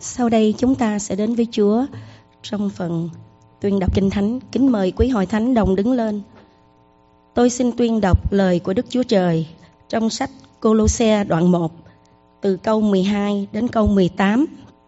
Sau đây chúng ta sẽ đến với Chúa trong phần tuyên đọc Kinh Thánh. Kính mời quý hội thánh đồng đứng lên. Tôi xin tuyên đọc lời của Đức Chúa Trời trong sách Cô-lô-se đoạn 1 từ câu 12 đến câu 18.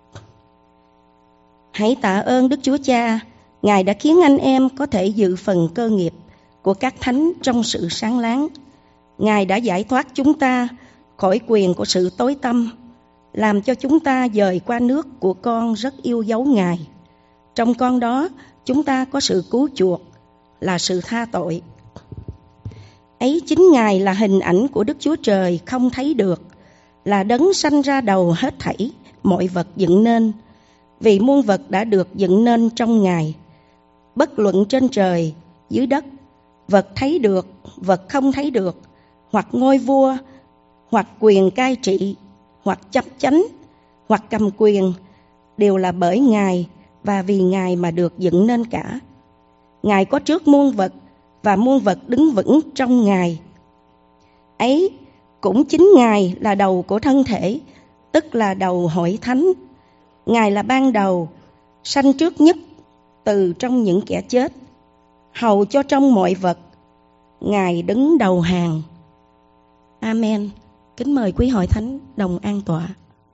Hãy tạ ơn Đức Chúa Cha, Ngài đã khiến anh em có thể dự phần cơ nghiệp của các thánh trong sự sáng láng. Ngài đã giải thoát chúng ta khỏi quyền của sự tối tăm, làm cho chúng ta dời qua nước của con rất yêu dấu Ngài. Trong con đó chúng ta có sự cứu chuộc, là sự tha tội. Ấy chính Ngài là hình ảnh của Đức Chúa Trời không thấy được, là đấng sanh ra đầu hết thảy mọi vật dựng nên, vì muôn vật đã được dựng nên trong Ngài. Bất luận trên trời, dưới đất, vật thấy được, vật không thấy được, hoặc ngôi vua, hoặc quyền cai trị, hoặc chấp chánh, hoặc cầm quyền, đều là bởi Ngài và vì Ngài mà được dựng nên cả. Ngài có trước muôn vật, và muôn vật đứng vững trong Ngài. Ấy cũng chính Ngài là đầu của thân thể, tức là đầu hội thánh. Ngài là ban đầu, sanh trước nhất từ trong những kẻ chết, hầu cho trong mọi vật Ngài đứng đầu hàng. Amen. Kính mời quý hội thánh đồng an tọa.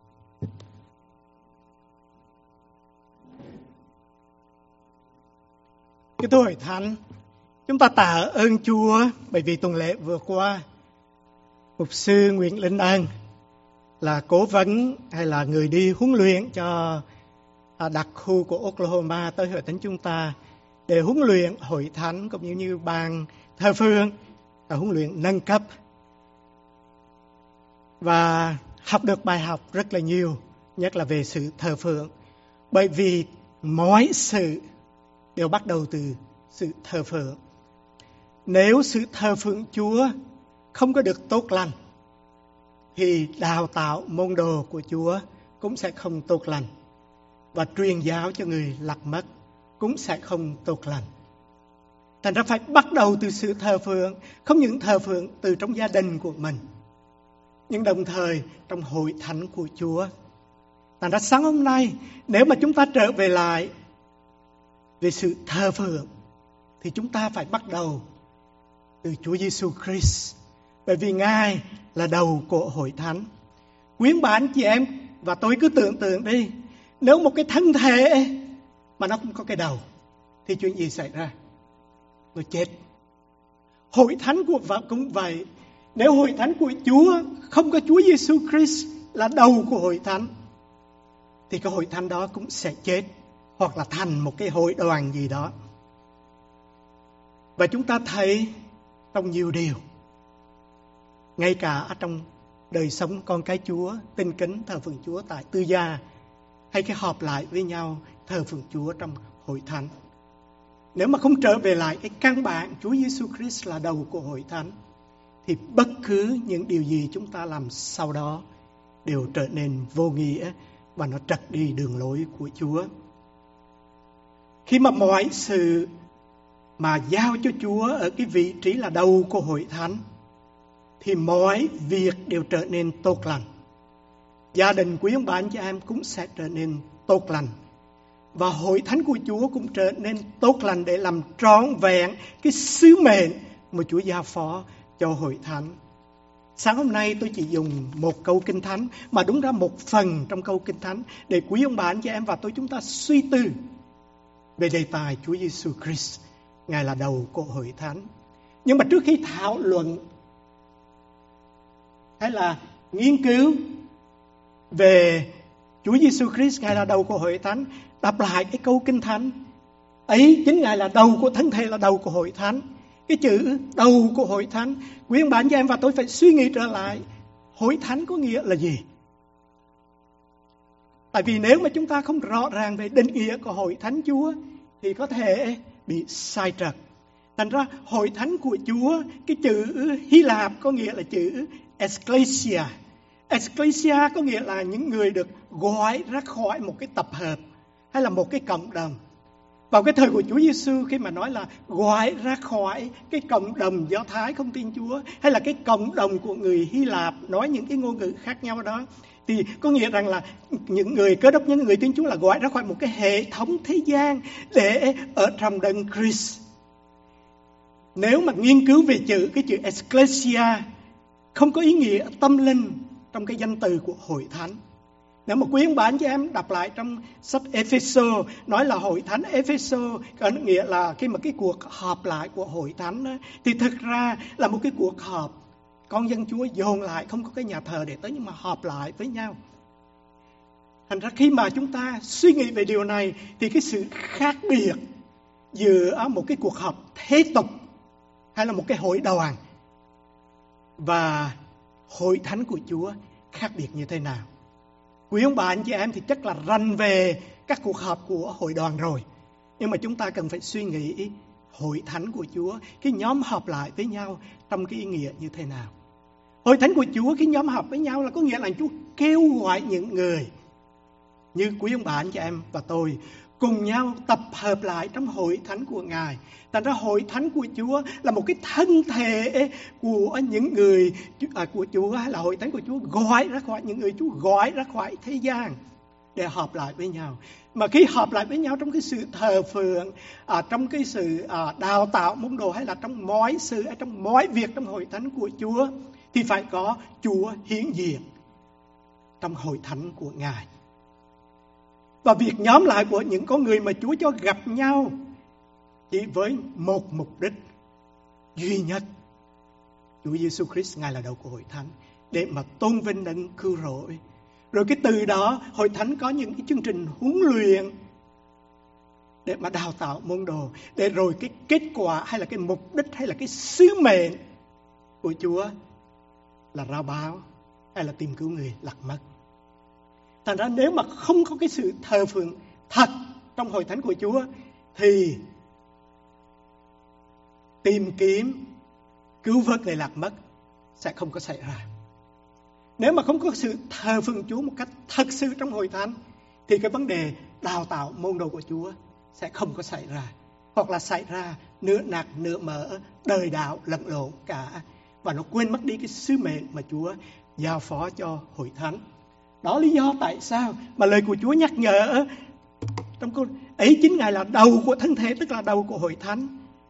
Kính thưa hội thánh, chúng ta tạ ơn Chúa bởi vì tuần lễ vừa qua, mục sư Nguyễn Linh Ân là cố vấn hay là người đi huấn luyện cho đặc khu của Oklahoma tới hội thánh chúng ta để huấn luyện hội thánh cũng như ban thờ phượng, huấn luyện nâng cấp và học được bài học rất là nhiều, nhất là về sự thờ phượng, bởi vì mọi sự đều bắt đầu từ sự thờ phượng. Nếu sự thờ phượng Chúa không có được tốt lành thì đào tạo môn đồ của Chúa cũng sẽ không tốt lành, và truyền giáo cho người lạc mất cũng sẽ không tốt lành. Thành ra phải bắt đầu từ sự thờ phượng, không những thờ phượng từ trong gia đình của mình, nhưng đồng thời trong hội thánh của Chúa. Thành ra sáng hôm nay, nếu mà chúng ta trở về lại về sự thờ phượng thì chúng ta phải bắt đầu từ Chúa Giêsu Christ, bởi vì Ngài là đầu của hội thánh. Quý bà anh chị em và tôi cứ tưởng tượng đi, nếu một cái thân thể mà nó không có cái đầu thì chuyện gì xảy ra? Nó chết. Hội thánh của vợ cũng vậy. Nếu hội thánh của Chúa không có Chúa Giêsu Christ là đầu của hội thánh thì cái hội thánh đó cũng sẽ chết, hoặc là thành một cái hội đoàn gì đó. Và chúng ta thấy trong nhiều điều, ngay cả trong đời sống con cái Chúa, tin kính thờ phượng Chúa tại tư gia, hay cái họp lại với nhau thờ phượng Chúa trong hội thánh, nếu mà không trở về lại cái căn bản Chúa Giêsu Christ là đầu của hội thánh thì bất cứ những điều gì chúng ta làm sau đó đều trở nên vô nghĩa và nó trật đi đường lối của Chúa. Khi mà mọi sự mà giao cho Chúa ở cái vị trí là đầu của hội thánh thì mọi việc đều trở nên tốt lành. Gia đình quý ông bà anh chị em cũng sẽ trở nên tốt lành, và hội thánh của Chúa cũng trở nên tốt lành để làm trọn vẹn cái sứ mệnh mà Chúa giao phó cho hội thánh. Sáng hôm nay tôi chỉ dùng một câu Kinh Thánh, mà đúng ra một phần trong câu Kinh Thánh, để quý ông bà anh chị em và tôi chúng ta suy tư về đề tài Chúa Giêsu Christ, Ngài là đầu của hội thánh. Nhưng mà trước khi thảo luận hay là nghiên cứu về Chúa Giêsu Christ, Ngài là đầu của hội thánh, đọc lại cái câu Kinh Thánh ấy, chính Ngài là đầu của thân thể, là đầu của hội thánh. Cái chữ đầu của hội thánh, quý ông bà anh chị em và tôi phải suy nghĩ trở lại, hội thánh có nghĩa là gì? Tại vì nếu mà chúng ta không rõ ràng về định nghĩa của hội thánh Chúa thì có thể bị sai trật. Thành ra hội thánh của Chúa, cái chữ Hy Lạp có nghĩa là chữ Ecclesia. Ecclesia có nghĩa là những người được gọi ra khỏi một cái tập hợp hay là một cái cộng đồng. Vào cái thời của Chúa Giêsu, khi mà nói là gọi ra khỏi cái cộng đồng Do Thái không tin Chúa, hay là cái cộng đồng của người Hy Lạp nói những cái ngôn ngữ khác nhau đó, thì có nghĩa rằng là những người Cơ Đốc nhân, người Tin Chúa là gọi ra khỏi một cái hệ thống thế gian để ở trong Đấng Christ. Nếu mà nghiên cứu về cái chữ Ecclesia không có ý nghĩa tâm linh trong cái danh từ của hội thánh. Nếu mà quý ông bà anh chị em đọc lại trong sách Ephesos, nói là hội thánh Ephesos có nghĩa là khi mà cái cuộc họp lại của hội thánh đó, thì thực ra là một cái cuộc họp con dân Chúa dồn lại, không có cái nhà thờ để tới, nhưng mà họp lại với nhau. Thành ra khi mà chúng ta suy nghĩ về điều này thì cái sự khác biệt giữa một cái cuộc họp thế tục hay là một cái hội đoàn và hội thánh của Chúa khác biệt như thế nào? Quý ông bà anh chị em thì chắc là rành về các cuộc họp của hội đoàn rồi, nhưng mà chúng ta cần phải suy nghĩ hội thánh của Chúa, cái nhóm họp lại với nhau trong cái ý nghĩa như thế nào? Hội thánh của Chúa, cái nhóm họp với nhau là có nghĩa là Chúa kêu gọi những người như quý ông bà anh chị em và tôi cùng nhau tập hợp lại trong hội thánh của Ngài. Thành ra hội thánh của Chúa là một cái thân thể của những người của Chúa, hay là hội thánh của Chúa gọi ra khỏi những người Chúa gọi ra khỏi thế gian để họp lại với nhau. Mà khi họp lại với nhau trong cái sự thờ phượng, trong cái sự đào tạo môn đồ, hay là trong mọi sự, trong mọi việc trong hội thánh của Chúa, thì phải có Chúa hiện diện trong hội thánh của Ngài. Và việc nhóm lại của những con người mà Chúa cho gặp nhau chỉ với một mục đích duy nhất. Chúa Giêsu Christ, Ngài là đầu của hội thánh, để mà tôn vinh Đấng cứu rỗi. Rồi cái từ đó hội thánh có những cái chương trình huấn luyện để mà đào tạo môn đồ, để rồi cái kết quả hay là cái mục đích hay là cái sứ mệnh của Chúa là rao báo hay là tìm cứu người lạc mất. Thành ra nếu mà không có cái sự thờ phượng thật trong hội thánh của Chúa thì tìm kiếm cứu vớt người lạc mất sẽ không có xảy ra. Nếu mà không có sự thờ phượng Chúa một cách thật sự trong hội thánh thì cái vấn đề đào tạo môn đồ của Chúa sẽ không có xảy ra, hoặc là xảy ra nửa nạc nửa mở, đời đạo lẫn lộn cả, và nó quên mất đi cái sứ mệnh mà Chúa giao phó cho hội thánh. Đó lý do tại sao mà lời của Chúa nhắc nhở trong câu ấy, chính Ngài là đầu của thân thể, tức là đầu của hội thánh.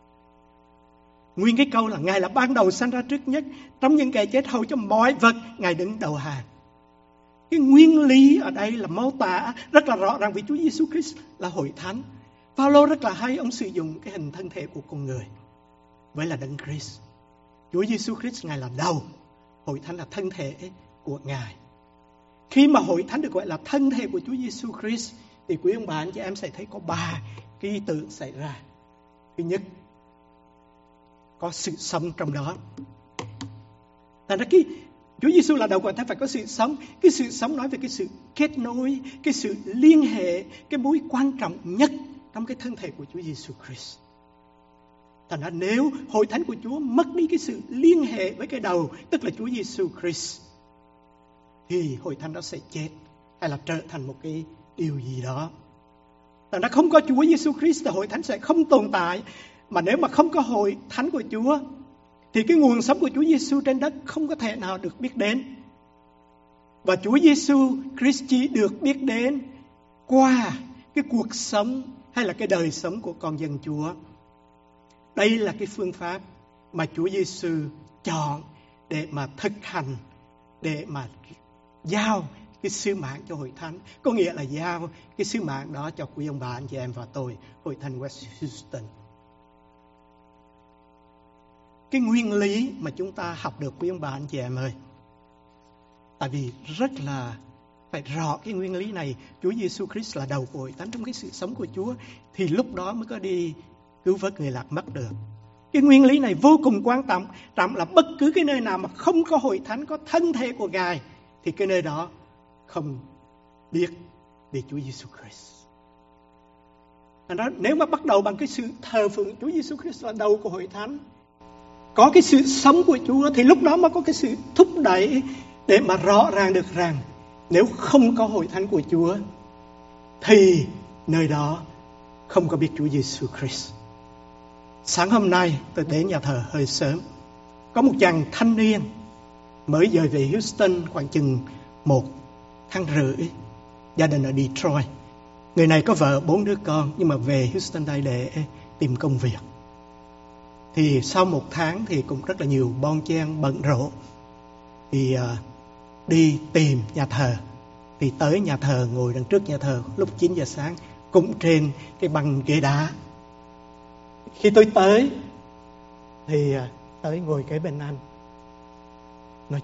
Nguyên cái câu là Ngài là ban đầu sanh ra trước nhất, trong những kẻ chết hầu cho mọi vật Ngài đứng đầu hàng. Cái nguyên lý ở đây là mô tả rất là rõ ràng vì Chúa Giêsu Christ là hội thánh. Phaolô rất là hay, ông sử dụng cái hình thân thể của con người với là Đấng Christ. Chúa Giêsu Christ Ngài là đầu, hội thánh là thân thể của Ngài. Khi mà hội thánh được gọi là thân thể của Chúa Giêsu Christ thì quý ông bà anh chị em sẽ thấy có 3 cái ý tưởng xảy ra. Thứ nhất, có sự sống trong đó. Thành ra cái Chúa Giêsu là đầu của thánh phải có sự sống. Cái sự sống nói về cái sự kết nối, cái sự liên hệ, cái mối quan trọng nhất trong cái thân thể của Chúa Giêsu Christ. Thành ra nếu hội thánh của Chúa mất đi cái sự liên hệ với cái đầu, tức là Chúa Giêsu Christ, thì hội thánh đó sẽ chết hay là trở thành một cái điều gì đó. Thành ra không có Chúa Giêsu Christ thì hội thánh sẽ không tồn tại. Mà nếu mà không có hội thánh của Chúa thì cái nguồn sống của Chúa Giêsu trên đất không có thể nào được biết đến. Và Chúa Giêsu Christ chỉ được biết đến qua cái cuộc sống hay là cái đời sống của con dân Chúa. Đây là cái phương pháp mà Chúa Giêsu chọn để mà thực hành, để mà giao cái sứ mạng cho hội thánh. Có nghĩa là giao cái sứ mạng đó cho quý ông bà anh chị em và tôi, hội thánh West Houston. Cái nguyên lý mà chúng ta học được quý ông bà anh chị em ơi, tại vì rất là phải rõ cái nguyên lý này. Chúa Giêsu Christ là đầu của hội thánh, trong cái sự sống của Chúa thì lúc đó mới có đi cứu vớt người lạc mất được. Cái nguyên lý này vô cùng quan trọng là bất cứ cái nơi nào mà không có hội thánh, có thân thể của Ngài thì cái nơi đó không biết về Chúa Giêsu Christ. Thành ra nếu mà bắt đầu bằng cái sự thờ phượng Chúa Giêsu Christ là đầu của hội thánh, có cái sự sống của Chúa thì lúc đó mới có cái sự thúc đẩy để mà rõ ràng được rằng nếu không có hội thánh của Chúa thì nơi đó không có biết Chúa Giêsu Christ. Sáng hôm nay tôi đến nhà thờ hơi sớm. Có một chàng thanh niên mới dời về Houston khoảng chừng 1 tháng rưỡi gia đình ở Detroit. Người này có vợ 4 đứa con nhưng mà về Houston đây để tìm công việc. Thì sau 1 tháng thì cũng rất là nhiều bon chen bận rộn. Thì đi tìm nhà thờ. Thì tới nhà thờ, ngồi đằng trước nhà thờ lúc 9 giờ sáng, cũng trên cái băng ghế đá. Khi tôi tới thì tới ngồi kế bên anh, nói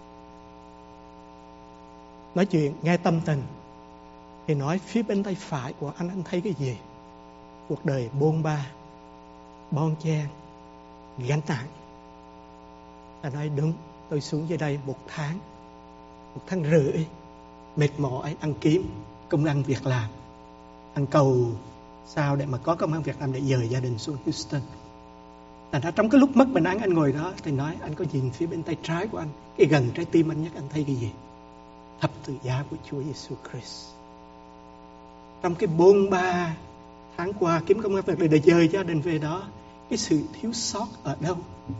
chuyện nghe tâm tình. Thì nói phía bên tay phải của anh thấy cái gì? Cuộc đời bôn ba, bon chen, gánh nặng. Anh nói đúng, tôi xuống dưới đây 1 tháng rưỡi, mệt mỏi, ăn kiếm công ăn việc làm, ăn cầu sao để mà có công ăn việc làm để dời gia đình xuống Houston. Thành ra trong cái lúc mất bình an anh ngồi đó thì nói, anh có nhìn phía bên tay trái của anh, cái gần trái tim anh nhất, anh thấy cái gì? Thập tự giá của Chúa Giêsu Christ. Trong cái bôn ba tháng qua kiếm công ăn việc để dời gia đình về đó, cái sự thiếu sót ở đâu?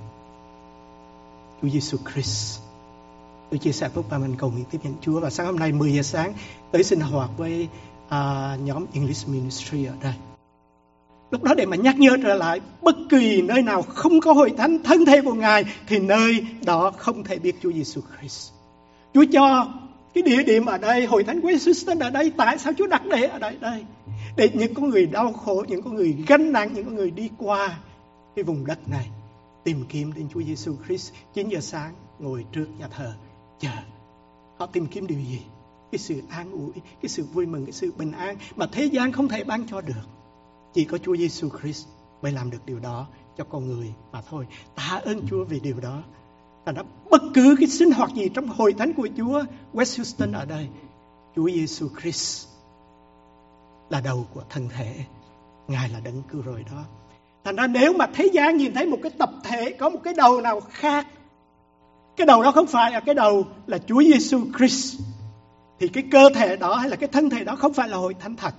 Chúa Giêsu Christ. Tôi chia sẻ với bà mình cầu nguyện tiếp nhận Chúa. Và sáng hôm nay 10 giờ sáng tới sinh hoạt với nhóm English Ministry ở đây. Lúc đó để mà nhắc nhớ trở lại, bất kỳ nơi nào không có hội thánh thân thể của Ngài thì nơi đó không thể biết Chúa Giêsu Christ. Chúa cho cái địa điểm ở đây, hội thánh West Houston ở đây, tại sao Chúa đặt để ở đây? Để những con người đau khổ, những con người gánh nặng, những con người đi qua cái vùng đất này tìm kiếm đến Chúa Giêsu Christ. 9 giờ sáng ngồi trước nhà thờ chờ. Họ tìm kiếm điều gì? Cái sự an ủi, cái sự vui mừng, cái sự bình an mà thế gian không thể ban cho được. Chỉ có Chúa Giêsu Christ mới làm được điều đó cho con người mà thôi. Tạ ơn Chúa vì điều đó. Và đó, bất cứ cái sinh hoạt gì trong hội thánh của Chúa West Houston ở đây, Chúa Giêsu Christ là đầu của thân thể. Ngài là đấng cứu rỗi đó. Thành ra nếu mà thế gian nhìn thấy một cái tập thể có một cái đầu nào khác, cái đầu đó không phải là cái đầu là Chúa Giêsu Christ, thì cái cơ thể đó hay là cái thân thể đó không phải là hội thánh thật.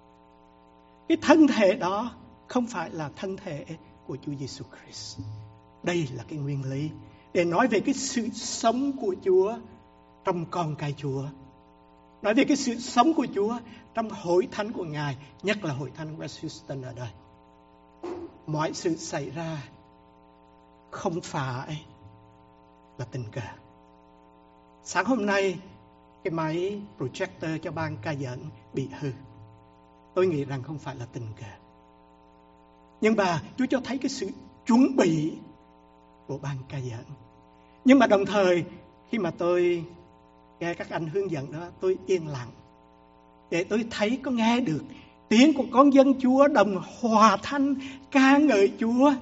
Cái thân thể đó không phải là thân thể của Chúa Giêsu Christ. Đây là cái nguyên lý để nói về cái sự sống của Chúa trong con cái Chúa. Nói về cái sự sống của Chúa trong hội thánh của Ngài, nhất là hội thánh West Houston ở đây. Mọi sự xảy ra không phải là tình cờ. Sáng hôm nay, cái máy projector cho ban ca dẫn bị hư. Tôi nghĩ rằng không phải là tình cờ. Nhưng mà Chúa cho thấy cái sự chuẩn bị của ban ca dẫn. Nhưng mà đồng thời, khi mà tôi nghe các anh hướng dẫn đó, tôi yên lặng. Để tôi thấy, có nghe được tiếng của con dân Chúa đồng hòa thanh ca ngợi Chúa.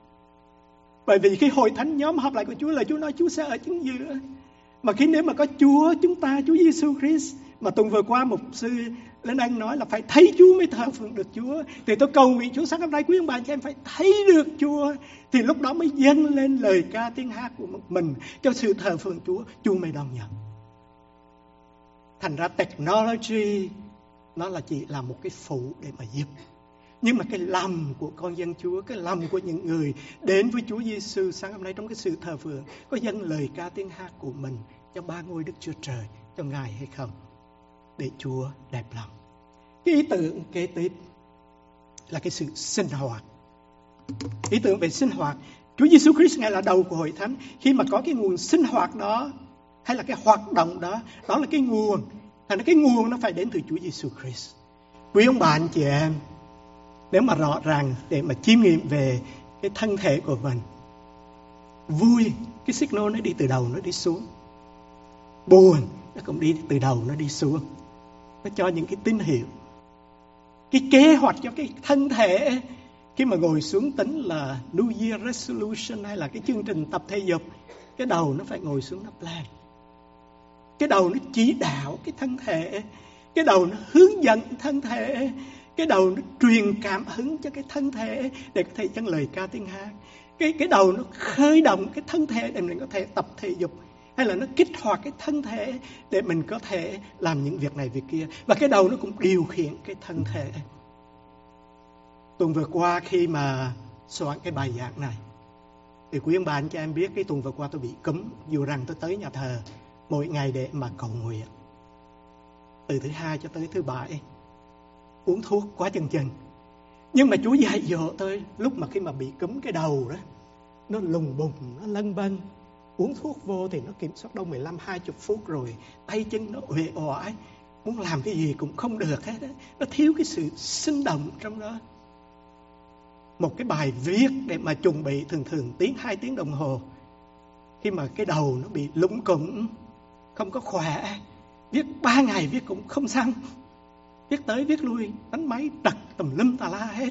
Bởi vì khi hội thánh nhóm họp lại của Chúa là Chúa nói Chúa sẽ ở chính giữa. Mà khi nếu mà có Chúa, chúng ta, Chúa Giêsu Christ, mà tuần vừa qua mục sư Lên Anh nói là phải thấy Chúa mới thờ phượng được Chúa. Thì tôi cầu nguyện Chúa sáng hôm nay quý ông bà chị em phải thấy được Chúa. Thì lúc đó mới dâng lên lời ca tiếng hát của mình cho sự thờ phượng Chúa, Chúa mới đón nhận. Thành ra technology nó là chỉ là một cái phụ để mà giúp. Nhưng mà cái lòng của con dân Chúa, cái lòng của những người đến với Chúa Giêsu sáng hôm nay trong cái sự thờ phượng, có dâng lời ca tiếng hát của mình cho ba ngôi Đức Chúa Trời, cho Ngài hay không? Để Chúa đẹp lòng. Cái ý tưởng kế tiếp là cái sự sinh hoạt. Ý tưởng về sinh hoạt. Chúa Giêsu Christ Ngài là đầu của hội thánh. Khi mà có cái nguồn sinh hoạt đó, hay là cái hoạt động đó, đó là cái nguồn. Thành ra cái nguồn nó phải đến từ Chúa Giêsu Christ. Quý ông bà anh chị em, nếu mà rõ ràng để mà chiêm nghiệm về cái thân thể của mình, vui, cái signal nó đi từ đầu nó đi xuống. Buồn, nó cũng đi từ đầu nó đi xuống. Nó cho những cái tín hiệu. Cái kế hoạch cho cái thân thể, khi mà ngồi xuống tính là New Year Resolution hay là cái chương trình tập thể dục, cái đầu nó phải ngồi xuống nó plan. Cái đầu nó chỉ đạo cái thân thể, cái đầu nó hướng dẫn thân thể, cái đầu nó truyền cảm hứng cho cái thân thể để có thể dâng lời ca tiếng hát. Cái đầu nó khơi động cái thân thể để mình có thể tập thể dục, hay là nó kích hoạt cái thân thể để mình có thể làm những việc này việc kia. Và cái đầu nó cũng điều khiển cái thân thể. Tuần vừa qua khi mà soạn cái bài giảng này, thì quý ông bà anh chị em biết cái tuần vừa qua tôi bị cúm, dù rằng tôi tới nhà thờ mỗi ngày để mà cầu nguyện. từ thứ hai cho tới thứ bảy, uống thuốc quá chừng chừng. Nhưng mà Chúa dạy dỗ tôi lúc mà khi mà bị cúm cái đầu đó, nó lùng bùng, nó lân bân, uống thuốc vô thì nó kiểm soát đâu 15-20 phút rồi tay chân nó uể oải, muốn làm cái gì cũng không được hết đó. Nó thiếu cái sự sinh động trong đó. Một cái bài viết để mà chuẩn bị thường 1-2 tiếng đồng hồ, khi mà cái đầu nó bị lủng củng, không có khỏe, viết 3 ngày viết cũng không xong, viết tới viết lui, đánh máy trật tùm lum tà la hết.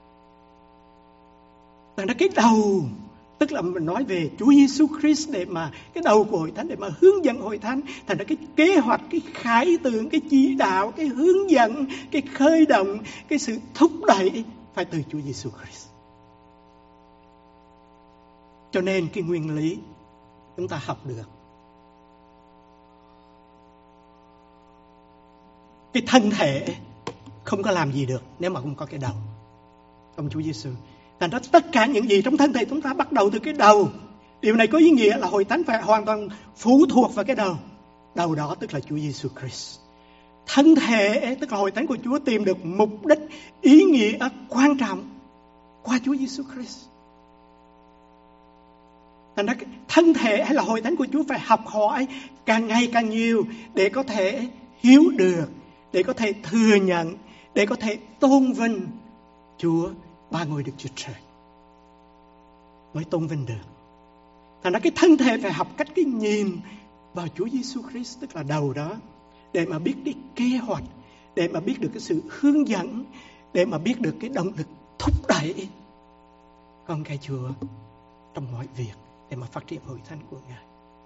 Tại nó cái đầu, tức là mình nói về Chúa Giêsu Christ, để mà cái đầu của hội thánh, để mà hướng dẫn hội thánh. Thành ra cái kế hoạch, cái khải tượng, cái chỉ đạo, cái hướng dẫn, cái khơi động, cái sự thúc đẩy phải từ Chúa Giêsu Christ. Cho nên cái nguyên lý chúng ta học được, cái thân thể không có làm gì được nếu mà không có cái đầu, ông Chúa Giêsu. Thành ra tất cả những gì trong thân thể chúng ta bắt đầu từ cái đầu. Điều này có ý nghĩa là hội thánh phải hoàn toàn phụ thuộc vào cái đầu. Đầu đó tức là Chúa Giêsu Christ. Thân thể tức là hội thánh của Chúa tìm được mục đích, ý nghĩa quan trọng qua Chúa Giêsu Christ. Thành ra thân thể hay là hội thánh của Chúa phải học hỏi càng ngày càng nhiều để có thể hiểu được, để có thể thừa nhận, để có thể tôn vinh Chúa ba ngôi Đức Chúa Trời, mới tôn vinh được. Thành ra cái thân thể phải học cách cái nhìn vào Chúa Giêsu Christ, tức là đầu đó, để mà biết cái kế hoạch, để mà biết được cái sự hướng dẫn, để mà biết được cái động lực thúc đẩy con cái Chúa trong mọi việc, để mà phát triển hội thánh của Ngài.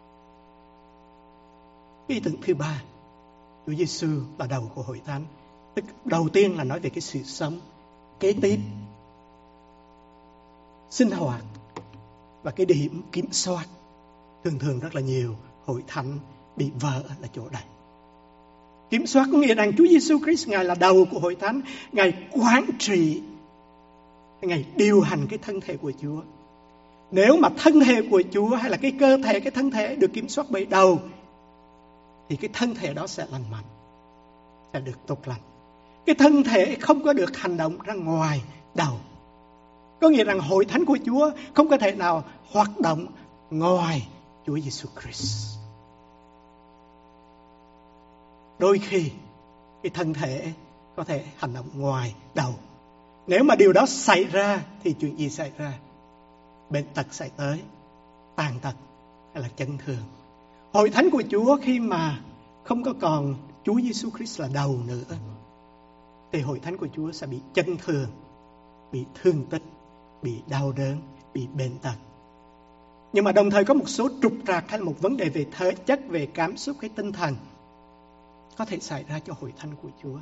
Ý tưởng thứ ba, Chúa Giêsu là đầu của hội thánh. Tức đầu tiên là nói về cái sự sống, kế tiếp sinh hoạt và cái điểm kiểm soát. Thường rất là nhiều hội thánh bị vỡ là chỗ này. Kiểm soát có nghĩa rằng Chúa Giêsu Christ Ngài là đầu của hội thánh, Ngài quản trị, Ngài điều hành cái thân thể của Chúa. Nếu mà thân thể của Chúa hay là cái cơ thể, cái thân thể được kiểm soát bởi đầu, thì cái thân thể đó sẽ lành mạnh, sẽ được tốt lành. Cái thân thể không có được hành động ra ngoài đầu. Có nghĩa rằng hội thánh của Chúa không có thể nào hoạt động ngoài Chúa Giêsu Christ. Đôi khi cái thân thể có thể hành động ngoài đầu. Nếu mà điều đó xảy ra thì chuyện gì xảy ra? Bệnh tật xảy tới, tàn tật hay là chấn thương. Hội thánh của Chúa khi mà không có còn Chúa Giêsu Christ là đầu nữa, thì hội thánh của Chúa sẽ bị chấn thương, bị thương tích, bị đau đớn, bị bệnh tật. Nhưng mà đồng thời có một số trục trặc hay là một vấn đề về thể chất, về cảm xúc hay tinh thần có thể xảy ra cho hội thánh của Chúa.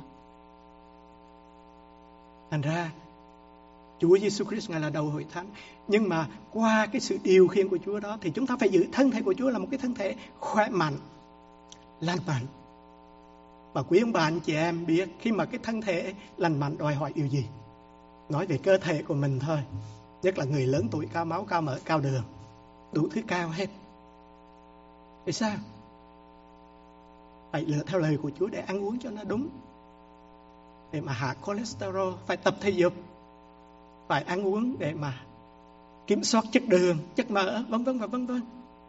Thành ra Chúa Giêsu Christ Ngài là đầu hội thánh, nhưng mà qua cái sự điều khiển của Chúa đó thì chúng ta phải giữ thân thể của Chúa là một cái thân thể khỏe mạnh, lành mạnh. Và quý ông bà anh chị em biết, khi mà cái thân thể lành mạnh đòi hỏi điều gì? Nói về cơ thể của mình thôi, nhất là người lớn tuổi, cao máu, cao mỡ, cao đường, đủ thứ cao hết. Vì sao? Phải lựa theo lời của Chúa để ăn uống cho nó đúng, để mà hạ cholesterol, phải tập thể dục, phải ăn uống để mà kiểm soát chất đường, chất mỡ, vân vân và vân vân.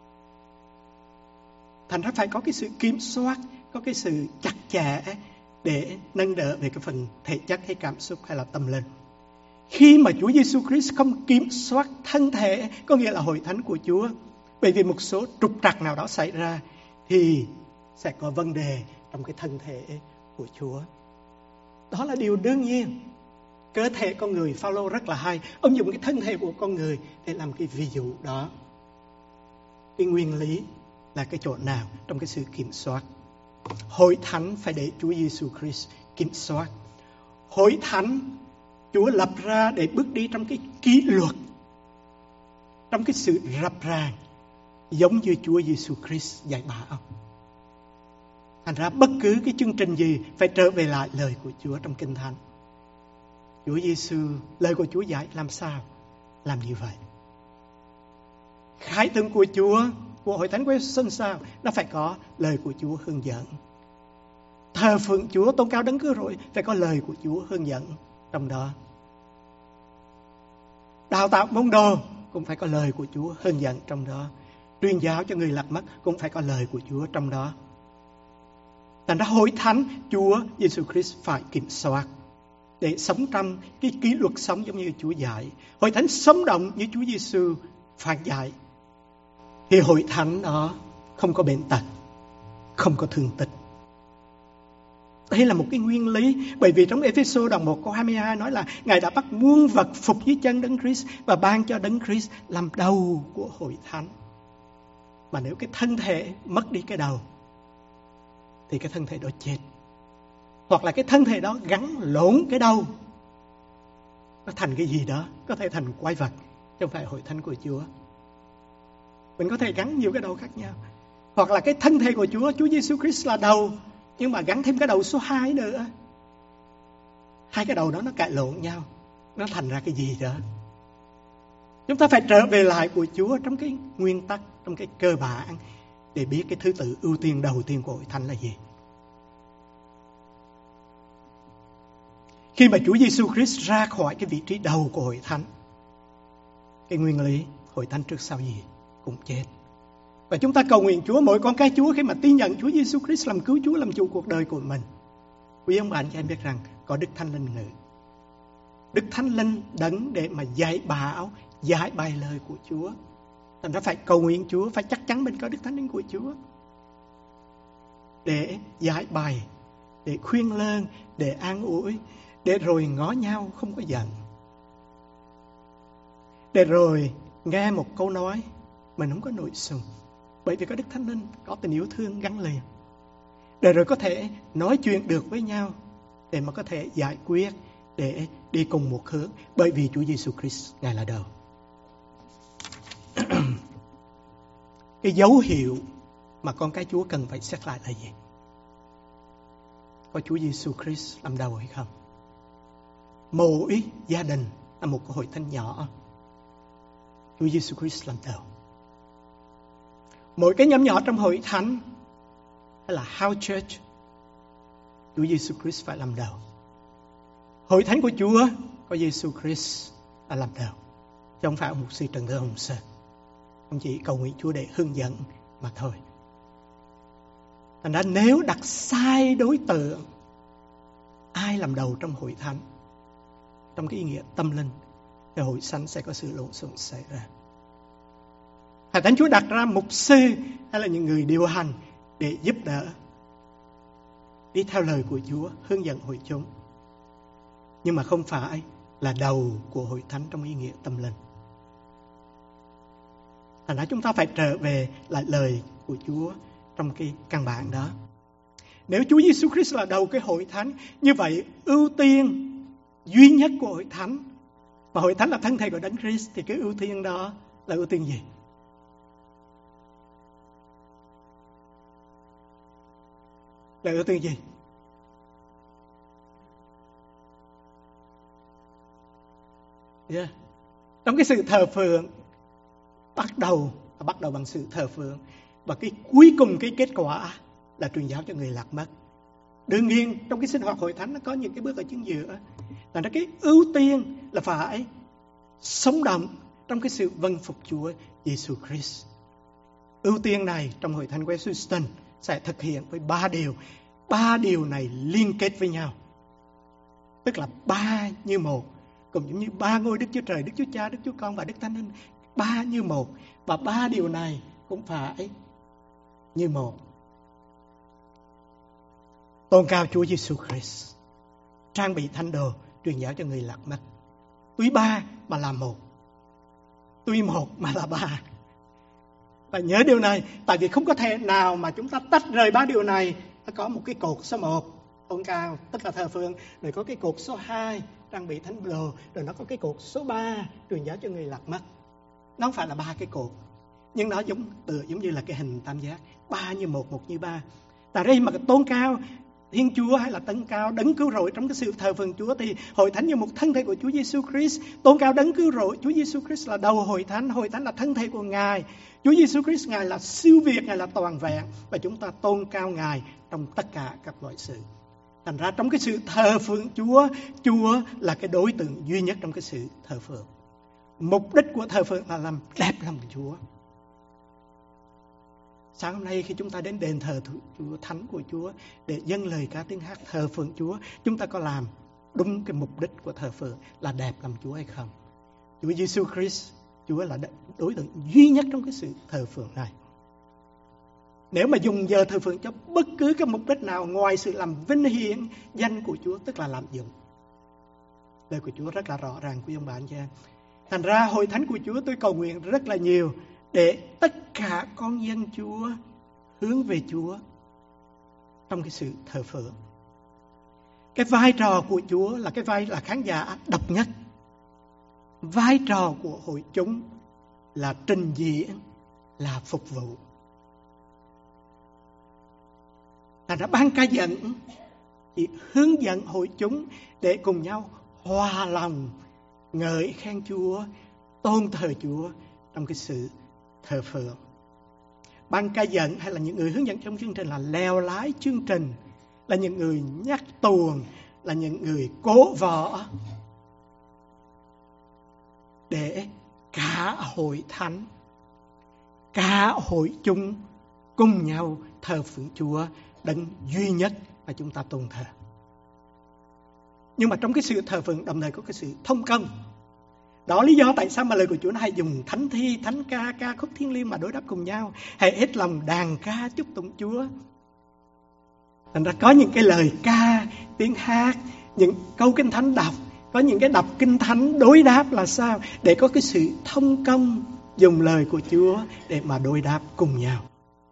Thành ra phải có cái sự kiểm soát, có cái sự chặt chẽ để nâng đỡ về cái phần thể chất hay cảm xúc hay là tâm linh. Khi mà Chúa Giêsu Christ không kiểm soát thân thể, có nghĩa là hội thánh của Chúa, bởi vì một số trục trặc nào đó xảy ra, thì sẽ có vấn đề trong cái thân thể của Chúa. Đó là điều đương nhiên. Cơ thể con người, Phao-lô rất là hay, ông dùng cái thân thể của con người để làm cái ví dụ đó. Cái nguyên lý là cái chỗ nào trong cái sự kiểm soát? Hội thánh phải để Chúa Giêsu Christ kiểm soát. Hội thánh Chúa lập ra để bước đi trong cái kỷ luật, trong cái sự rập ràng, giống như Chúa Giêsu Christ dạy bảo. Thành ra bất cứ cái chương trình gì phải trở về lại lời của Chúa trong Kinh Thánh. Chúa Giêsu, lời của Chúa dạy làm sao làm như vậy. Khải tượng của Chúa, của hội thánh của Xuân sao, nó phải có lời của Chúa hướng dẫn. thờ phượng Chúa, tôn cao Đấng Cứu Rỗi, phải có lời của Chúa hướng dẫn trong đó. Đào tạo môn đồ cũng phải có lời của Chúa hướng dẫn trong đó. Truyền giáo cho người lạc mất cũng phải có lời của Chúa trong đó. Thành ra hội thánh Chúa Giêsu Christ phải kiểm soát để sống trong cái kỷ luật sống giống như Chúa dạy. Hội thánh sống động như Chúa Giêsu phán dạy, thì hội thánh đó không có bệnh tật, không có thương tích. Đây là một cái nguyên lý, bởi vì trong Ê-phê-sô đoạn 1 câu 22 nói là Ngài đã bắt muôn vật phục dưới chân Đấng Christ và ban cho Đấng Christ làm đầu của hội thánh. Mà nếu cái thân thể mất đi cái đầu thì cái thân thể đó chết. Hoặc là cái thân thể đó gắn lộn cái đầu, nó thành cái gì đó, có thể thành quái vật, chứ không phải hội thánh của Chúa. Mình có thể gắn nhiều cái đầu khác nhau. Hoặc là cái thân thể của Chúa, Chúa Giêsu Christ là đầu, nhưng mà gắn thêm cái đầu số 2 nữa. Hai cái đầu đó nó cãi lộn nhau, nó thành ra cái gì đó. Chúng ta phải trở về lại của Chúa trong cái nguyên tắc, trong cái cơ bản, để biết cái thứ tự ưu tiên đầu tiên của hội thánh là gì. Khi mà Chúa Giêsu Christ ra khỏi cái vị trí đầu của hội thánh, cái nguyên lý hội thánh trước sau gì cũng chết. Và chúng ta cầu nguyện Chúa, mỗi con cái Chúa khi mà tin nhận Chúa Giêsu Christ làm cứu Chúa, làm chủ cuộc đời của mình, quý ông bà anh chị em biết rằng có Đức Thánh Linh ngự. Đức Thánh Linh đấng để mà dạy bảo, giải bài lời của Chúa. Thành ra phải cầu nguyện Chúa, phải chắc chắn mình có Đức Thánh Linh của Chúa để giải bày, để khuyên lơn, để an ủi, để rồi ngó nhau không có giận, để rồi nghe một câu nói mình không có nổi sùng, bởi vì có Đức Thánh Linh, có tình yêu thương gắn liền, để rồi có thể nói chuyện được với nhau, để mà có thể giải quyết, để đi cùng một hướng, bởi vì Chúa Giêsu Christ Ngài là đầu. Cái dấu hiệu mà con cái Chúa cần phải xét lại là gì? Có Chúa Giêsu Christ làm đầu hay không? Mỗi gia đình là một hội thánh nhỏ, Chúa Giêsu Christ làm đầu. Mỗi cái nhóm nhỏ trong hội thánh hay là house church, Chúa Giêsu Christ phải làm đầu. Hội thánh của Chúa có Giêsu Christ là làm đầu, chứ không phải ông mục sư Trần Thơ Hồng Sơn. Ông chỉ cầu nguyện Chúa để hướng dẫn mà thôi. Thành ra nếu đặt sai đối tượng, ai làm đầu trong hội thánh, trong cái ý nghĩa tâm linh, thì hội thánh sẽ có sự lộn xộn xảy ra. Hội thánh Chúa đặt ra mục sư hay là những người điều hành để giúp đỡ, đi theo lời của Chúa, hướng dẫn hội chúng, nhưng mà không phải là đầu của hội thánh trong ý nghĩa tâm linh. Thành ra chúng ta phải trở về lại lời của Chúa trong cái căn bản đó. Nếu Chúa Giêsu Christ là đầu cái hội thánh, như vậy ưu tiên duy nhất của hội thánh, và hội thánh là thân thể của Đấng Christ, thì cái ưu tiên đó là ưu tiên gì? Là ưu tiên gì? Yeah. Trong cái sự thờ phượng, bắt đầu bằng sự thờ phượng, và cái cuối cùng cái kết quả là truyền giáo cho người lạc mất. Đương nhiên trong cái sinh hoạt hội thánh nó có những cái bước ở chính giữa, là cái ưu tiên là phải sống động trong cái sự vâng phục Chúa Giêsu Christ. Ưu tiên này trong hội thánh Westminster sẽ thực hiện với 3 điều. 3 điều này liên kết với nhau, tức là 3 như một, cũng giống như 3 ngôi Đức Chúa Trời, Đức Chúa Cha, Đức Chúa Con và Đức Thánh Linh, 3 như một, và 3 điều này cũng phải như một. Tôn cao Chúa Giêsu Christ, trang bị thánh đồ, truyền giáo cho người lạc mất. Tuy 3 mà là một, tuy 1 mà là 3. Và nhớ điều này, tại vì không có thể nào mà chúng ta tách rời 3 điều này. Nó có một cái cột số 1, tôn cao, tức là thờ phượng, rồi có cái cột số 2, trang bị thánh đồ, rồi nó có cái cột số 3, truyền giáo cho người lạc mất. Nó không phải là 3 cái cột, nhưng nó giống như là cái hình tam giác, 3 như 1, 1 như 3. Tại đây mà tôn cao Thiên Chúa hay là tôn cao đấng cứu rỗi trong cái sự thờ phượng Chúa, thì hội thánh như một thân thể của Chúa Giêsu Christ, tôn cao đấng cứu rỗi. Chúa Giêsu Christ là đầu hội thánh là thân thể của Ngài. Chúa Giêsu Christ Ngài là siêu việt, Ngài là toàn vẹn, và chúng ta tôn cao Ngài trong tất cả các loại sự. Thành ra trong cái sự thờ phượng Chúa, Chúa là cái đối tượng duy nhất trong cái sự thờ phượng. Mục đích của thờ phượng là làm đẹp lòng Chúa. Sáng hôm nay khi chúng ta đến đền thờ Chúa, thánh của Chúa để dâng lời ca tiếng hát thờ phượng Chúa, chúng ta có làm đúng cái mục đích của thờ phượng là đẹp lòng Chúa hay không? Chúa Giêsu Christ, Chúa là đối tượng duy nhất trong cái sự thờ phượng này. Nếu mà dùng giờ thờ phượng cho bất cứ cái mục đích nào ngoài sự làm vinh hiển danh của Chúa, tức là lạm dụng. Lời của Chúa rất là rõ ràng, quý ông bà anh chị em. Thành ra hội thánh của Chúa, tôi cầu nguyện rất là nhiều để tất cả con dân Chúa hướng về Chúa trong cái sự thờ phượng. Cái vai trò của Chúa là cái vai là khán giả độc nhất. Vai trò của hội chúng là trình diễn, là phục vụ. Thành ra ban ca dẫn chỉ hướng dẫn hội chúng để cùng nhau hòa lòng ngợi khen Chúa, tôn thờ Chúa trong cái sự thờ phượng. Ban ca dẫn hay là những người hướng dẫn trong chương trình là lèo lái chương trình, là những người nhắc tuồng, là những người cố võ để cả hội thánh, cả hội chúng cùng nhau thờ phượng Chúa đấng duy nhất mà chúng ta tôn thờ. Nhưng mà trong cái sự thờ phượng đồng thời có cái sự thông công. Đó lý do tại sao mà lời của Chúa nó hay dùng thánh thi, thánh ca, ca khúc thiêng liêng mà đối đáp cùng nhau. Hãy hết lòng đàn ca chúc tụng Chúa. Thành ra có những cái lời ca, tiếng hát, những câu kinh thánh đọc, có những cái đọc kinh thánh đối đáp là sao? Để có cái sự thông công dùng lời của Chúa để mà đối đáp cùng nhau.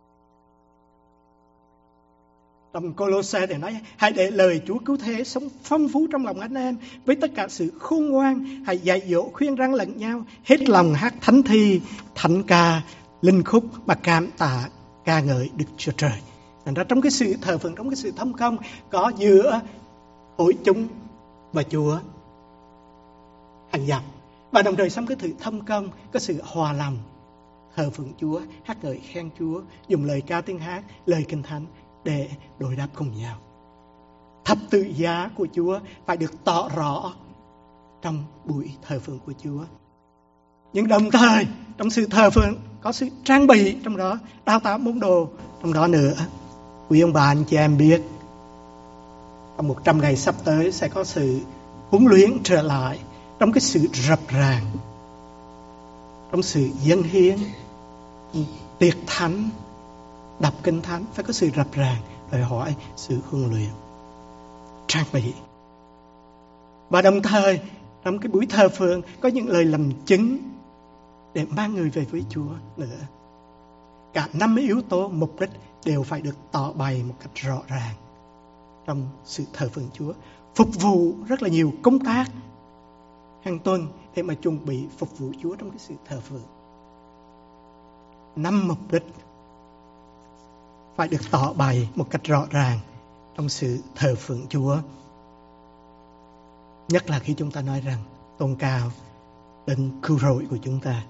Trong Cô-lô-se thì nói, hãy để lời Chúa cứu thế sống phong phú trong lòng anh em với tất cả sự khôn ngoan. Hãy dạy dỗ khuyên răn lẫn nhau, hết lòng hát thánh thi, thánh ca, linh khúc mà cảm tạ ca ngợi Đức Chúa Trời. Thành ra trong cái sự thờ phượng, trong cái sự thông công có giữa hội chúng và Chúa hàng dặm. Và đồng thời trong cái sự thông công có sự hòa lòng thờ phượng Chúa, hát ngợi khen Chúa, dùng lời ca tiếng hát, lời kinh thánh để đối đáp cùng nhau. Thập tự giá của Chúa phải được tỏ rõ trong buổi thờ phượng của Chúa. Nhưng đồng thời trong sự thờ phượng có sự trang bị trong đó, đào tạo môn đồ trong đó nữa. Quý ông bà anh chị em biết, trong 100 ngày sắp tới sẽ có sự huấn luyện trở lại trong cái sự rập ràng, trong sự dâng hiến, tiệc thánh, đọc kinh thánh, phải có sự rập ràng, đòi hỏi sự huấn luyện, trang bị. Và đồng thời trong cái buổi thờ phượng có những lời làm chứng để mang người về với Chúa nữa. Cả 5 yếu tố mục đích đều phải được tỏ bày một cách rõ ràng trong sự thờ phượng Chúa. Phục vụ rất là nhiều công tác hàng tuần để mà chuẩn bị phục vụ Chúa trong cái sự thờ phượng. 5 mục đích phải được tỏ bày một cách rõ ràng trong sự thờ phượng Chúa. Nhất là khi chúng ta nói rằng tôn cao đấng cứu rỗi của chúng ta.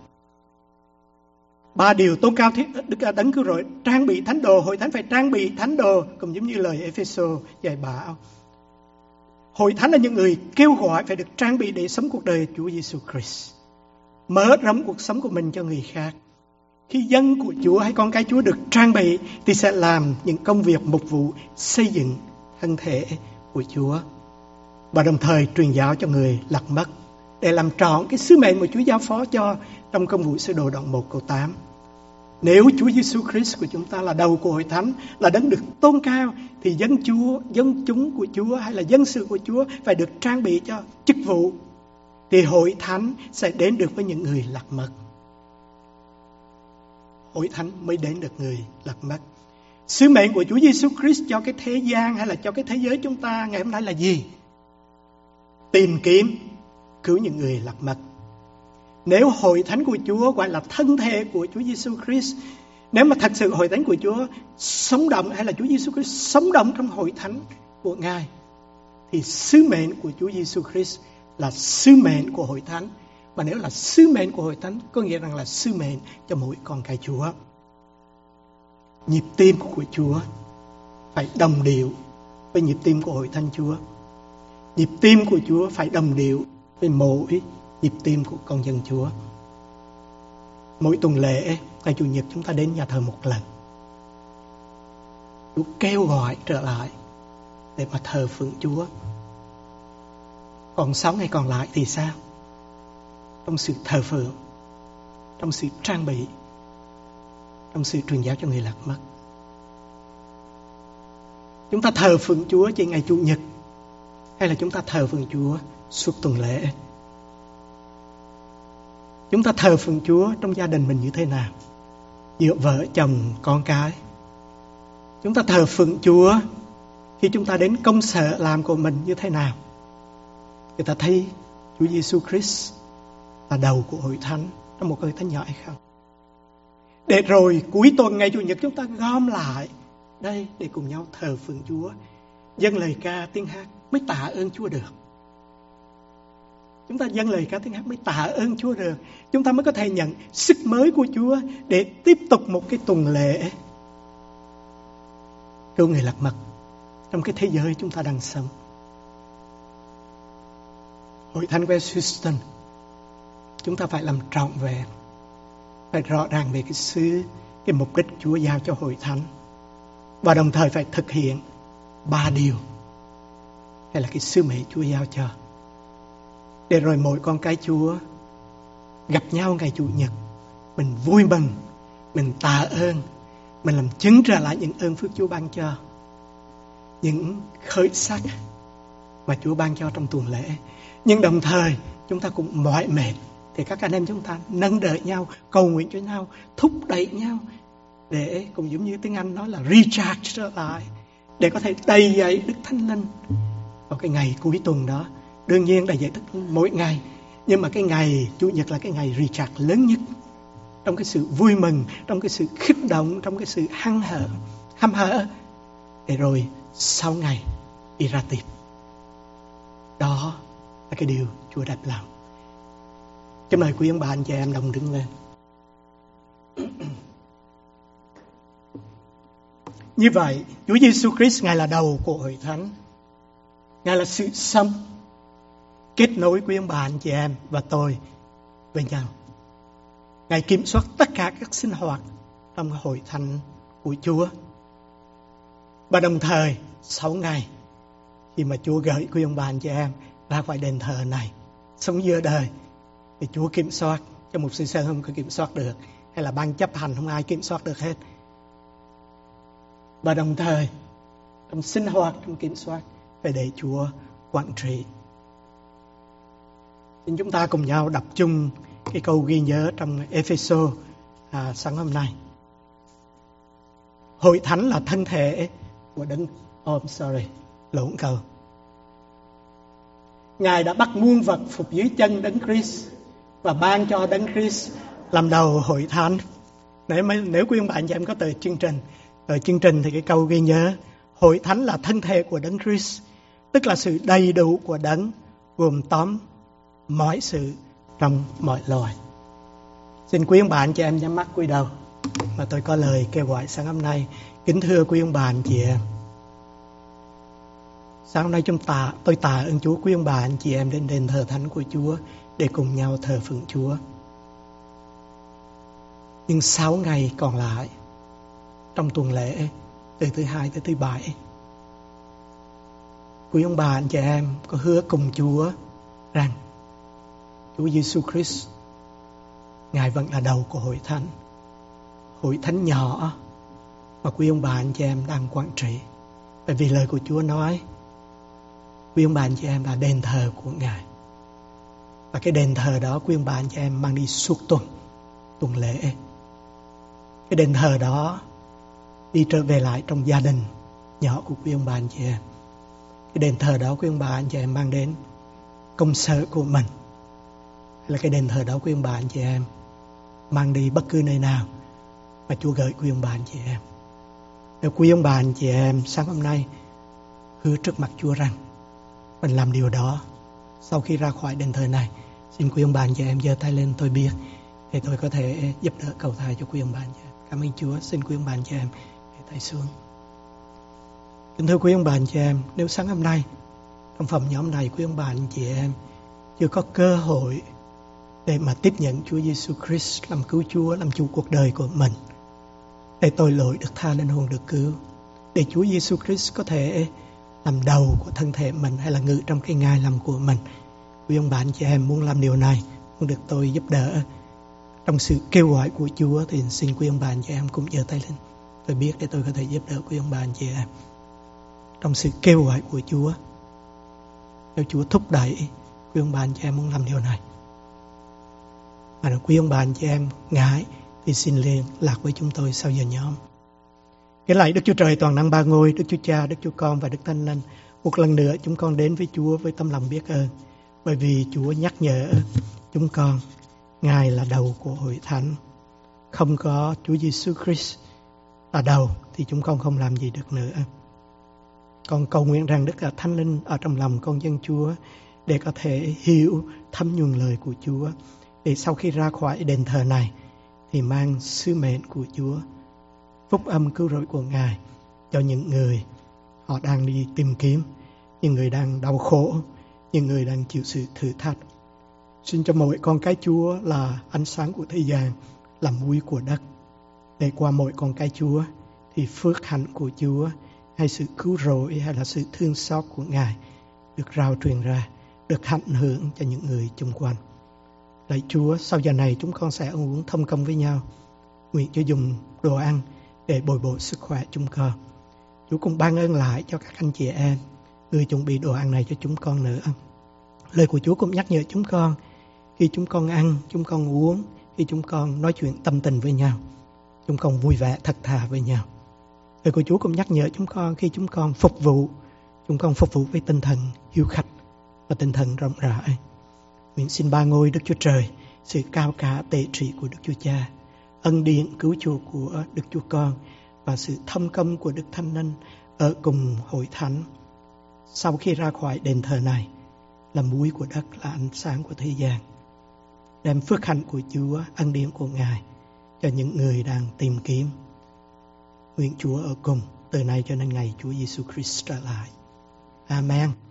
3 điều tôn cao Đức đấng cứu rỗi, trang bị thánh đồ. Hội thánh phải trang bị thánh đồ, cũng giống như lời Ê-phê-sô dạy bảo. Hội thánh là những người kêu gọi phải được trang bị để sống cuộc đời Chúa Giêsu Christ, mở rộng cuộc sống của mình cho người khác. Khi dân của Chúa hay con cái Chúa được trang bị thì sẽ làm những công việc mục vụ xây dựng thân thể của Chúa, và đồng thời truyền giáo cho người lạc mất để làm trọn cái sứ mệnh mà Chúa giao phó cho trong công vụ sứ đồ đoạn 1 câu 8. Nếu Chúa Giêsu Christ của chúng ta là đầu của hội thánh, là đấng được tôn cao, thì dân chúng của Chúa hay là dân sự của Chúa phải được trang bị cho chức vụ, thì hội thánh sẽ đến được với những người lạc mất. Hội thánh mới đến được người lạc mất. Sứ mệnh của Chúa Giêsu Christ cho cái thế gian hay là cho cái thế giới chúng ta ngày hôm nay là gì? Tìm kiếm cứu những người lạc mất. Nếu hội thánh của Chúa gọi là thân thể của Chúa Giêsu Christ Nếu mà thật sự hội thánh của Chúa sống động, hay là Chúa Giêsu Christ sống động trong hội thánh của Ngài, thì sứ mệnh của Chúa Giêsu Christ là sứ mệnh của hội thánh. Và nếu là sứ mệnh của hội thánh, có nghĩa rằng là sứ mệnh cho mỗi con cái Chúa. Nhịp tim của Chúa phải đồng điệu với nhịp tim của hội thánh Chúa. Nhịp tim của Chúa phải đồng điệu với mỗi nhịp tim của con dân Chúa. Mỗi tuần lễ, ngày Chủ nhật chúng ta đến nhà thờ một lần. Chúa kêu gọi trở lại để mà thờ phượng Chúa. Còn 6 ngày còn lại thì sao? Trong sự thờ phượng, trong sự trang bị, trong sự truyền giáo cho người lạc mất. Chúng ta thờ phượng Chúa chỉ ngày Chủ nhật, hay là chúng ta thờ phượng Chúa suốt tuần lễ? Chúng ta thờ phượng Chúa trong gia đình mình như thế nào? Giữa vợ, chồng, con cái. Chúng ta thờ phượng Chúa khi chúng ta đến công sở làm của mình như thế nào? Người ta thấy Chúa Giêsu Christ là đầu của hội thánh trong một hội thánh nhỏ hay không? Để rồi cuối tuần ngày Chủ nhật chúng ta gom lại đây để cùng nhau thờ phượng Chúa, dâng lời ca tiếng hát mới tạ ơn Chúa được. Chúng ta dâng lời ca tiếng hát mới tạ ơn Chúa được. Chúng ta mới có thể nhận sức mới của Chúa để tiếp tục một cái tuần lễ cứu người lạc mất trong cái thế giới chúng ta đang sống. Hội thánh West Houston, chúng ta phải làm trọn vẹn, phải rõ ràng về cái mục đích Chúa giao cho hội thánh, và đồng thời phải thực hiện 3 điều, hay là cái sứ mệnh Chúa giao cho. Để rồi mỗi con cái Chúa gặp nhau ngày Chủ nhật, mình vui mừng, mình tạ ơn, mình làm chứng trở lại những ơn phước Chúa ban cho, những khởi sắc mà Chúa ban cho trong tuần lễ. Nhưng đồng thời chúng ta cũng mỏi mệt, thì các anh em chúng ta nâng đỡ nhau, cầu nguyện cho nhau, thúc đẩy nhau, để cũng giống như tiếng Anh nói là recharge trở lại, để có thể đầy dậy Đức Thánh Linh vào cái ngày cuối tuần đó. Đương nhiên đầy dậy Đức Thánh Linh mỗi ngày, nhưng mà cái ngày Chủ nhật là cái ngày recharge lớn nhất, trong cái sự vui mừng, trong cái sự khích động, trong cái sự hăm hở, để rồi sau ngày đi ra tiệc. Đó là cái điều Chúa đẹp lòng. Kính mời quý ông bà anh chị em đồng đứng lên. Như vậy, Chúa Giêsu Christ Ngài là đầu của hội thánh. Ngài là sự sống kết nối quý ông bà anh chị em và tôi với nhau. Ngài kiểm soát tất cả các sinh hoạt trong hội thánh của Chúa. Và đồng thời 6 ngày khi mà Chúa gửi quý ông bà anh chị em ra khỏi đền thờ này sống giữa đời, thì Chúa kiểm soát, cho một sư sơ không có kiểm soát được, hay là ban chấp hành không ai kiểm soát được hết. Và đồng thời trong sinh hoạt, trong kiểm soát, phải để Chúa quản trị. Xin chúng ta cùng nhau đọc chung cái câu ghi nhớ trong Ê-phê-sô sáng hôm nay. Hội thánh là thân thể của Đấng... lộn câu. Ngài đã bắt muôn vật phục dưới chân Đấng Christ và ban cho Đấng Christ làm đầu hội thánh. Nếu quý ông bạn chị em có tờ chương trình thì cái câu ghi nhớ hội thánh là thân thể của Đấng Christ, tức là sự đầy đủ của Đấng, gồm tóm mọi sự trong mọi loài. Xin quý ông bạn chị em nhắm mắt cúi đầu, mà tôi có lời kêu gọi sáng hôm nay. Kính thưa quý ông bạn chị em, sáng hôm nay tôi tạ ơn Chúa quý ông bà anh chị em đến đền thờ thánh của Chúa để cùng nhau thờ phượng Chúa. Nhưng 6 ngày còn lại trong tuần lễ, từ thứ Hai tới thứ Bảy, quý ông bà anh chị em có hứa cùng Chúa rằng Chúa Giêsu Christ Ngài vẫn là đầu của hội thánh. Hội thánh nhỏ mà quý ông bà anh chị em đang quản trị. Bởi vì lời của Chúa nói quý ông bà anh chị em là đền thờ của Ngài. Và cái đền thờ đó quý ông bà anh chị em mang đi suốt tuần lễ. Cái đền thờ đó đi trở về lại trong gia đình nhỏ của quý ông bà anh chị em. Cái đền thờ đó quý ông bà anh chị em mang đến công sở của mình. Hay là cái đền thờ đó quý ông bà anh chị em mang đi bất cứ nơi nào mà Chúa gửi quý ông bà anh chị em. Nếu quý ông bà anh chị em sáng hôm nay hứa trước mặt Chúa rằng mình làm điều đó, sau khi ra khỏi đền thờ này, xin quý ông bà anh chị em giơ tay lên tôi biết, để tôi có thể giúp đỡ cầu thai cho quý ông bà anh chị em. Cảm ơn Chúa. Xin quý ông bà anh chị em để tay xuống. Kính thưa quý ông bà anh chị em, nếu sáng hôm nay trong phòng nhóm này quý ông bà anh chị em chưa có cơ hội để mà tiếp nhận Chúa Giêsu Christ làm cứu Chúa, làm chủ cuộc đời của mình, để tội lỗi được tha, linh hồn được cứu, để Chúa Giêsu Christ có thể làm đầu của thân thể mình hay là ngự trong cái ngai làm của mình, quý ông bà anh chị em muốn làm điều này, muốn được tôi giúp đỡ trong sự kêu gọi của Chúa, thì xin quý ông bà anh chị em cùng giơ tay lên tôi biết, để tôi có thể giúp đỡ quý ông bà anh chị em trong sự kêu gọi của Chúa. Nếu Chúa thúc đẩy quý ông bà anh chị em muốn làm điều này, mà quý ông bà anh chị em ngại thì xin liên lạc với chúng tôi sau giờ nhóm. Cái lạy Đức Chúa Trời toàn năng ba ngôi, Đức Chúa Cha, Đức Chúa Con và Đức Thánh Linh, một lần nữa chúng con đến với Chúa với tấm lòng biết ơn, bởi vì Chúa nhắc nhở chúng con Ngài là đầu của hội thánh. Không có Chúa Giêsu Christ là đầu thì chúng con không làm gì được nữa. Con cầu nguyện rằng Đức Thánh Linh ở trong lòng con dân Chúa để có thể hiểu thấm nhuần lời của Chúa, để sau khi ra khỏi đền thờ này thì mang sứ mệnh của Chúa, phúc âm cứu rỗi của Ngài cho những người họ đang đi tìm kiếm, những người đang đau khổ, những người đang chịu sự thử thách. Xin cho mỗi con cái Chúa là ánh sáng của thế gian, là muối của đất, để qua mỗi con cái Chúa thì phước hạnh của Chúa hay sự cứu rỗi hay là sự thương xót của Ngài được rao truyền ra, được ảnh hưởng cho những người xung quanh. Lạy Chúa, sau giờ này chúng con sẽ ăn uống thông công với nhau. Nguyện Chúa dùng đồ ăn để bồi bổ sức khỏe chúng con. Chúa cũng ban ơn lại cho các anh chị em người chuẩn bị đồ ăn này cho chúng con nữa. Lời của Chúa cũng nhắc nhở chúng con khi chúng con ăn, chúng con uống, khi chúng con nói chuyện tâm tình với nhau, chúng con vui vẻ thật thà với nhau. Lời của Chúa cũng nhắc nhở chúng con khi chúng con phục vụ, chúng con phục vụ với tinh thần hiếu khách và tinh thần rộng rãi. Nguyện xin ba ngôi Đức Chúa Trời, sự cao cả tể trị của Đức Chúa Cha, ân điển cứu chuộc của Đức Chúa Con và sự thông công của Đức Thánh Linh ở cùng hội thánh sau khi ra khỏi đền thờ này, là muối của đất, là ánh sáng của thế gian, đem phước hạnh của Chúa, ân điển của Ngài cho những người đang tìm kiếm. Nguyện Chúa ở cùng từ nay cho đến ngày Chúa Giêsu Christ trở lại. Amen.